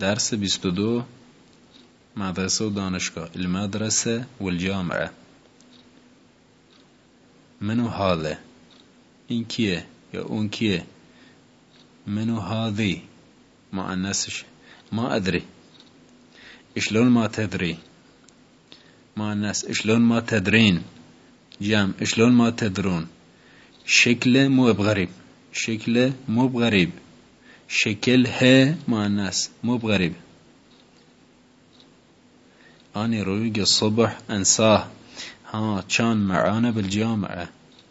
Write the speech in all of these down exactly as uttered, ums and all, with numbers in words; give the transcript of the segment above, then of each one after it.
درس بیست و دو، مدرسه و دانشگاه. المدرسه والجامعه. منو هذا، این کیه یا اون کیه. منو هذی مؤنثش. ما ادري. اشلون ما تدري مؤنث. اشلون ما تدرين جمع. اشلون ما تدرون. شكله مو بغريب. شكله مو بغريب. شكلها مؤنث مو بغريب. أنا رويق الصبح أنساه. ها كان معانا بالجامعة.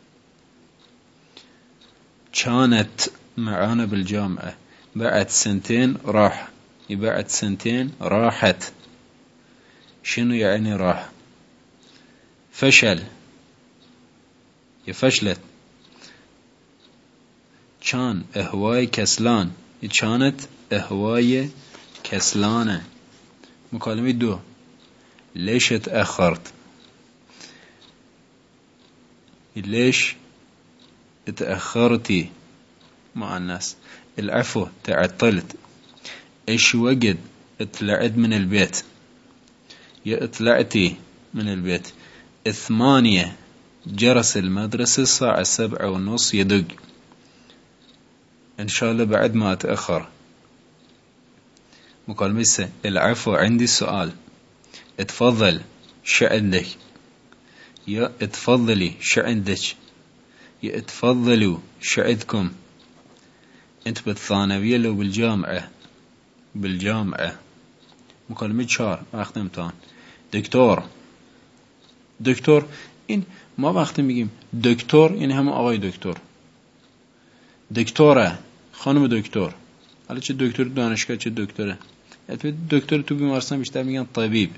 كانت معانا بالجامعة. بعد سنتين راح. بعد سنتين راحت. شنو يعني راح؟ فشل. يفشلت. كان هواي كسلان. كانت هواي كسلانة. مكالمة دو. ليش تأخرت؟ ليش تأخرتي مؤنث. العفو تعطلت. ايش وقت طلعت من البيت؟ يا طلعتي من البيت. ثمانية جرس المدرسة الساعة سبعة ونص يدق. ان شاء الله بعد ما اتأخر. مكالمة العفو عندي سؤال. اتفضل شو عندك؟ يا اتفضلي شو عندك؟ يا اتفضلوا شو عندكم؟ انت بالثانوية لو بالجامعة؟ بالجامعة. مكالمة شهر وقت امتحان. دکتر. دکتر این ما وقتی میگیم دکتر یعنی همون آقای دکتر. دکتره خانم دکتر. حالا چه دکتر دانشگاه چه دکتره. دکتر تو بیمارستان بیشتر میگن طبیب.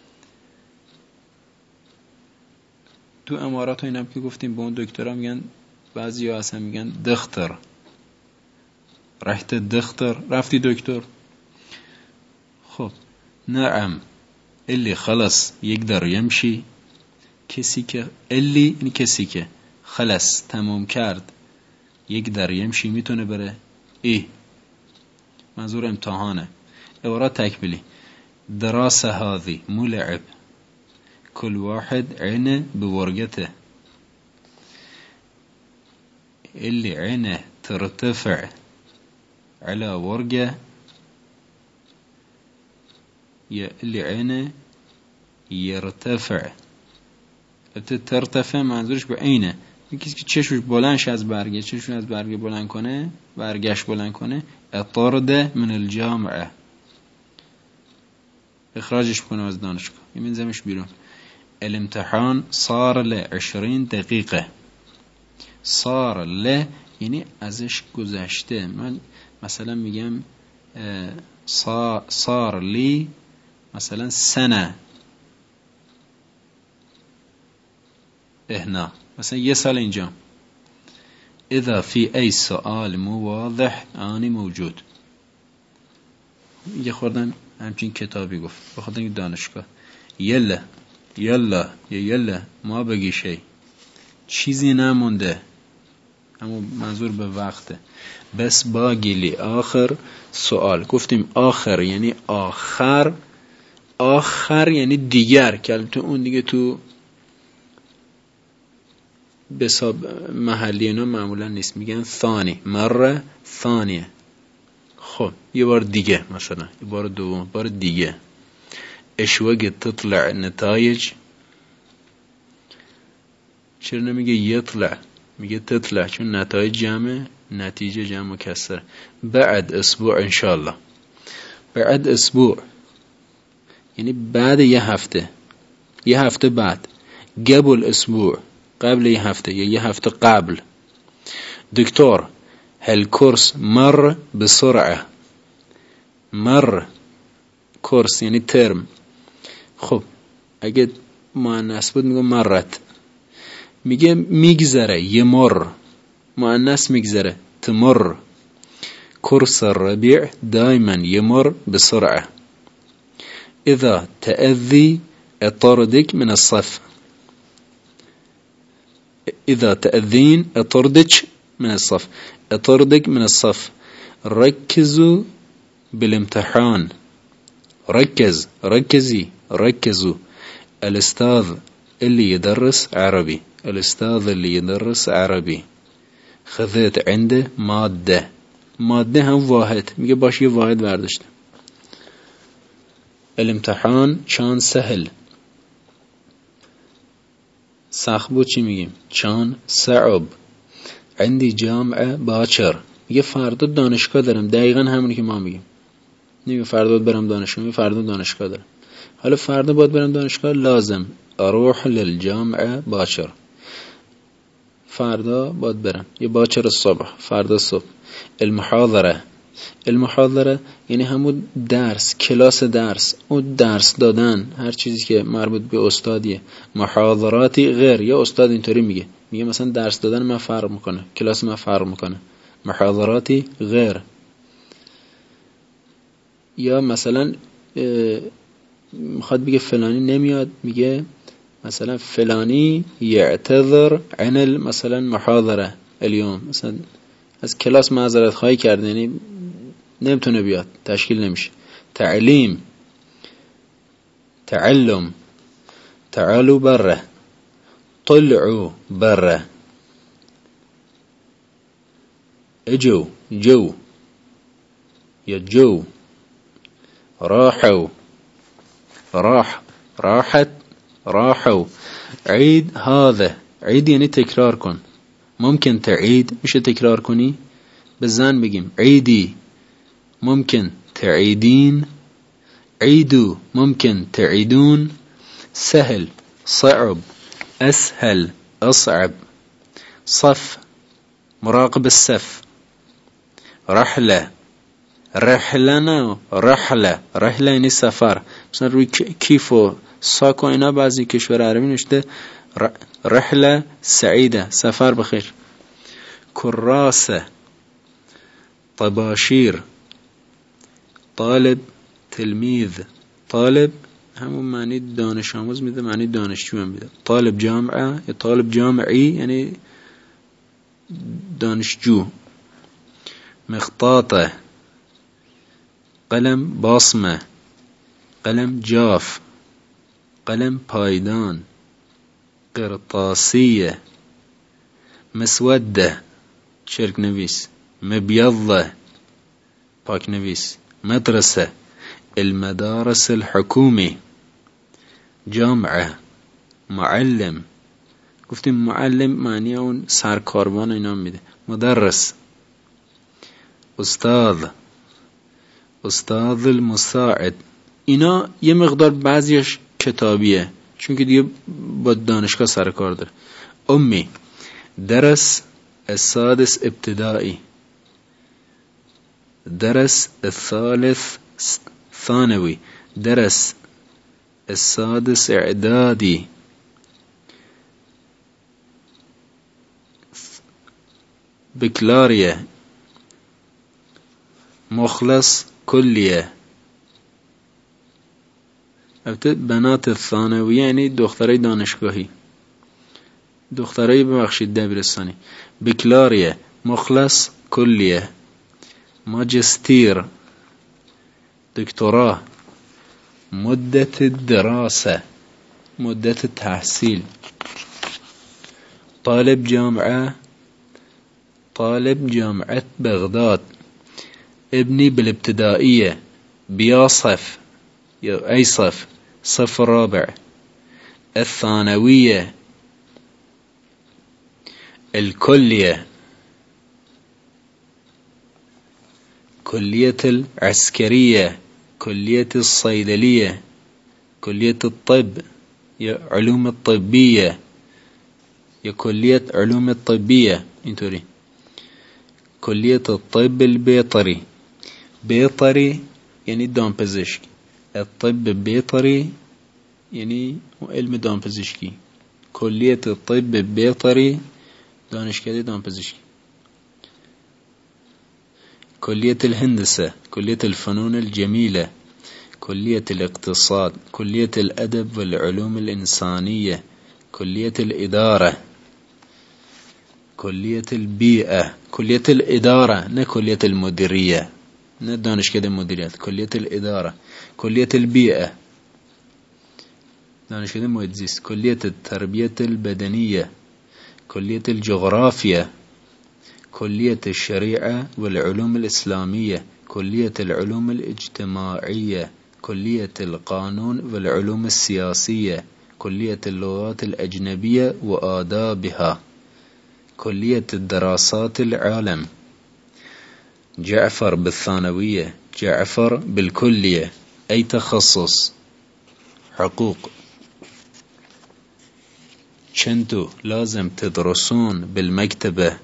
تو امارات ها اینم که گفتیم به اون دکترها میگن، بعضی ها اصلا میگن دختر. رحت دختر، رفتی دکتر. خب نعم. اللي خلص يقدر يمشي. کسی که اللي این کسی که خلص تمام کرد يقدر يمشي میتونه بره. ای منظور امتحانه. عبارات تکمیلی. دراسة هذه مو لعب. كل واحد عينه بورقته. اللي عينه ترتفع على ورقة يا اللي عينه يرتفع. ترتفع منظورش به عینه. کسی که چشمش بلندش از برگه، چشمش از برگه بلند کنه، برگش بلند کنه. اطرد من الجامعه. اخراجش کنه از دانشگاه. میذارمش بیرون. الامتحان صار له عشرين دقیقه. صار له یعنی ازش گذشته. من مثلا میگم صار لی مثلا سنه هنا، مثلا یه سال اینجا. اذا في اي سؤال مو واضح اني موجود. یه خوردن همچین کتابی گفت بخاطر دانشگاه. یلا یلا یا یلا ما بگی شی، چیزی نمونده. اما منظور به وقته. بس باقی لی آخر سوال. گفتیم آخر یعنی آخر. آخر یعنی دیگر، که البته اون دیگه تو بساب محلی اینا معمولا نیست. میگن ثانی، مره ثانیه. خب یه بار دیگه، مثلا یه بار دوم، بار دیگه. ايش وقت تطلع النتائج؟ چرا نمیگه یطلع، میگه تطلع، چون نتایج جمع، نتیجه جمع مکسر. بعد اسبوع انشالله. بعد اسبوع یعنی بعد یه هفته. یه هفته بعد. قبل اسبوع قبل یه هفته یا یه هفته قبل. دکتر هالكورس مر بسرعه. مر کورس یعنی ترم. خب اگه مؤنث بود میگه مرت. میگه میگذره، یمر. مؤنث میگذره، تمر. كورس الربيع دائما يمر بسرعة. إذا تأذي اطردك من الصف. إذا تأذين اطردك من الصف. اطردك من الصف. ركزوا بالامتحان. ركز ركزي ركزوا. الأستاذ اللي يدرس عربي، الأستاذ اللي يدرس عربي. خذيت عنده مادة، مادة هم واحد، میگه باش یه واحد برداشت. الامتحان چان سهل، سخت بود چی میگیم؟ چان صعب. عندي جامعه باکر، میگه فردا دانشگاه دارم. دقیقا همونی که ما میگیم. نمیگه فردا باید برم دانشگاه، میگه فردا دانشگاه دارم. حالا فردا باید برم دانشگاه، لازم اروح للجامعه باکر. فردا باید برم، یه باکر الصبح، فردا صبح. المحاضره، المحاضره یعنی همون درس، کلاس درس، اون درس دادن، هر چیزی که مربوط به استادیه. محاضراتی غیر، یا استاد اینطوری میگه، میگه مثلا درس دادن من فرق میکنه، کلاس من فرق میکنه. محاضراتی غیر. یا مثلا میخواد بگه فلانی نمیاد، میگه مثلا فلانی یعتذر عن مثلا محاضره اليوم، مثلا از کلاس معذرت خواهی کرده، یعنی نمیتونه بیاد، تشکیل نمیشه. تعلیم، تعلم، تعالوا بره، طلعوا بره، اجوا جو، یا جو، راحوا، راح، راحت، راحوا. عيد هذا، عيد یعنی تکرار کن. ممکن تعید، میشه تکرار کنی. به زن بگیم عیدی، ممکن تعیدین. عیدو، ممکن تعیدون. سهل، صعب، اسهل، اصعب. صف، مراقب الصف. رحله، رحله نه رحله، رحله یعنی سفر. مثلا روی کیف و ساک و اینا بعضی کشور عربی نوشته رحله سعیده، سفر بخیر. کراسه، طباشیر. طالب، تلمیذ. طالب همون معنی دانش آموز میده، معنی دانشجو هم میده. طالب جامعه یا طالب جامعی یعنی دانشجو. مخطاطه، قلم باسمه، قلم جاف، قلم پایدان. قرطاسیه، مسوده، چرک نویس. مبيضة، پاک نویس. مدرسه، المدارس الحكومي. جامعه، معلم. گفتیم معلم معنی اون سرکاروان اینا میده. مدرس. استاد، استاد المساعد. اینا یه مقدار بعضیش کتابیه، چون که دیگه با دانشگاه سر کار داره. امی، درس السادس ابتدائي. درس الثالث ثانوي. درس السادس اعدادي. بكالوريا، مخلص، كلية. بنات الثانوية یعنی دخترای دانشگاهی، دخترای ببخشید دبیرستانی. بكالوريا، مخلص، كلية. ماجستير، دكتوراه. مدة الدراسة، مدة التحصيل. طالب جامعة، طالب جامعة بغداد. ابني بالابتدائية، بيصف يا أي صف، صف الرابع. الثانوية، الكلية، كلية العسكرية، كلية الصيدلية، كلية الطب يا علوم الطبية، يا كلية علوم الطبية انتوري. كلية الطب البيطري. بيطري يعني دامپزشکی. الطب البيطري يعني علم دامپزشکی. كلية الطب البيطري دانشکده دامپزشکی. كلية الهندسة، كلية الفنون الجميلة، كلية الاقتصاد، كلية الأدب والعلوم الإنسانية، كلية الإدارة، كلية البيئة. كلية الإدارة نه كلية المديرية. نه دانشکده مدیریت، کلیت الاداره، کلیت البیئه، دانشکده محیط زیست، کلیت التربیت البدنیه، کلیت الجغرافیه، کلیت الشریعه والعلوم الاسلامیه، کلیت العلوم الاجتماعیه، کلیت القانون والعلوم السیاسیه، کلیت اللغات الأجنبية وآدابها، كلية الدراسات العالم، جعفر بالثانوية، جعفر بالكلية، أي تخصص، حقوق. شنتو لازم تدرسون بالمكتبة،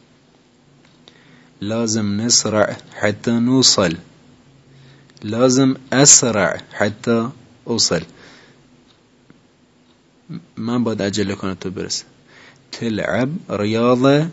لازم نسرع حتى نوصل، لازم أسرع حتى أوصل، من باید عجله کنه تو برسه. تلعب رياضة،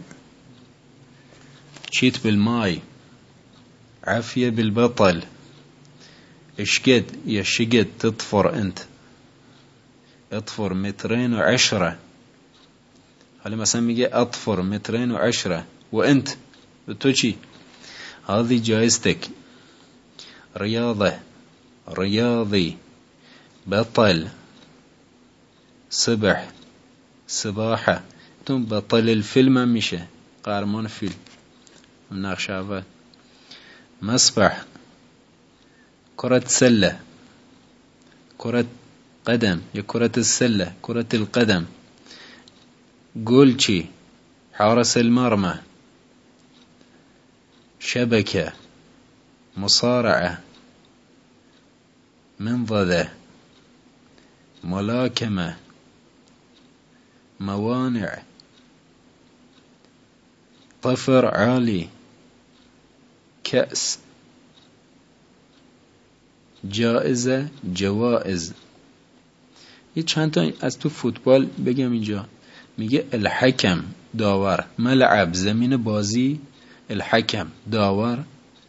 تشيت بالماي، عافية بالبطل، اشقد يا شقد تطفر انت، اطفر مترين وعشرة، هلا مثلا میگه اطفر مترين وعشرة وانت تو چی؟ هذه جائزتك. رياضة، رياضي، بطل، سبح، سباحة، تون بطل الفيلم هم میشه قهرمان فیلم نقش اول. مسبح، كرة سلة، كرة قدم يا كرة السلة، كرة القدم. جولشي، حارس المرمى. شبكة، مصارعة، منضدة، ملاكمة، موانع، طفر عالي، كأس، جائزة، جوائز. یه چند تا از تو فوتبال بگم اینجا. میگه الحکم داور، ملعب زمین بازی، الحکم داور،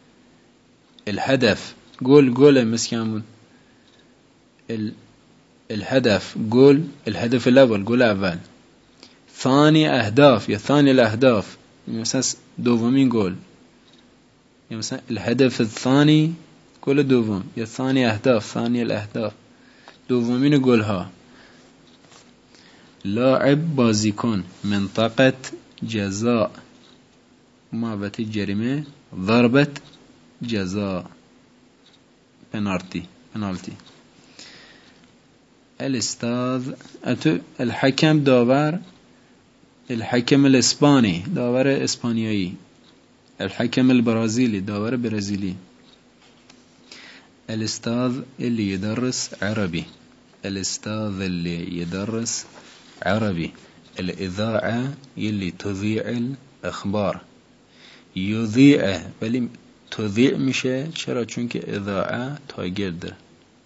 الهدف گل، گل مثل همون ال... الهدف گل، الهدف الاول گل اول. ثاني اهداف یا ثاني الاهداف مثلا دومین گل، یا مثلا الهدف الثاني گل دوم، یا ثاني اهداف ثاني الاهداف دومین گل ها. لاعب بازیکن، منطقه جزاء، محوطه جریمه، ضربه جزاء، پنالتی، پنالتی. الاستاذ اتو الحكم داور، الحكم الاسباني داور اسپانیایی، الحكم البرازيلي داور برازيلي. الاستاذ اللي يدرس عربي، الاستاذ اللي يدرس عربي. الإذاعة اللي تذيع الأخبار، يذيع ولی تذيع میشه چرا؟ چون که اذاعه تاگر داره.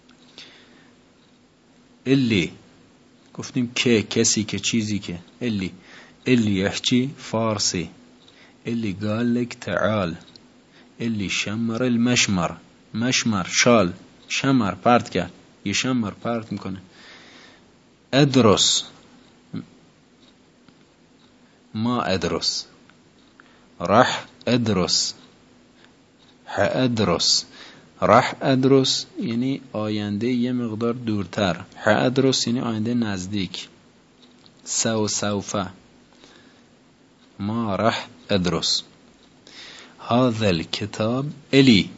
اللي گفتیم که کسی که چیزی که اللي اللي يحكي فارسي، اللي قال لك تعال، اللي شمر المشمر، مشمر شال، شمر پرت کرد، يشمر پرت میکنه. ادرس، ما ادرس، راح ادرس، حادرس. راح ادرس یعنی آینده یه مقدار دورتر، حادرس یعنی آینده نزدیک. سو سوفه، ما راح ادرس. هذا الكتاب الي،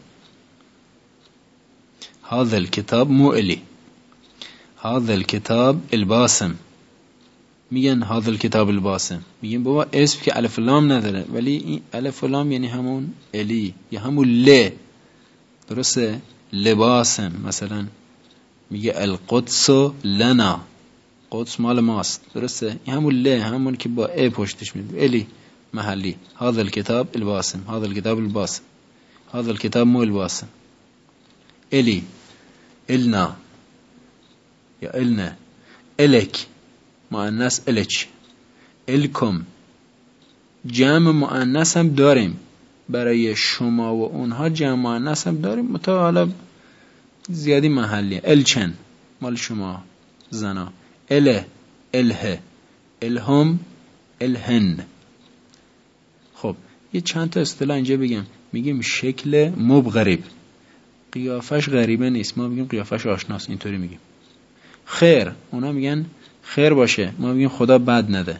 هذا الكتاب مو الي، هذا الكتاب الباسم. میگن هذا الكتاب الباسم، میگن بابا اسم که الف لام نداره، ولی این الف لام یعنی همون الی یا همون ل، درسته؟ لباسم. مثلا میگه القدس لنا، قدس مال ماست، درسته؟ این همون ل، همون که با ا پشتش میده، الی محلی. هذا الكتاب الباسم، هذا الكتاب الباسم، هذا الكتاب مو الباسم. الی، النا یا النا، الک مؤنث الچ، الکم. جمع مؤنث هم داریم برای شما و اونها، جمع مؤنث هم داریم متا حالا زیادی محلیه. الچن مال شما زنا، اله، اله، الهم، الهن. خب یه چند تا اصطلاح اینجا بگم. میگیم شکل مب غریب، قیافش غریبه نیست، ما میگیم قیافش آشناست، اینطوری میگیم. خیر، اونا میگن خیر باشه، ما میگیم خدا بد نده.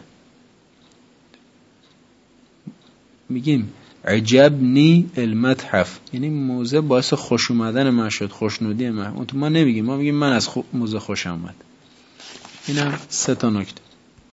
میگیم عجبنی المتحف، یعنی موزه باعث خوش اومدن من شد، خوشنودی من. اون تو ما نمیگیم، ما میگیم من از خو... موزه خوشم اومد. این هم سه تا نکته.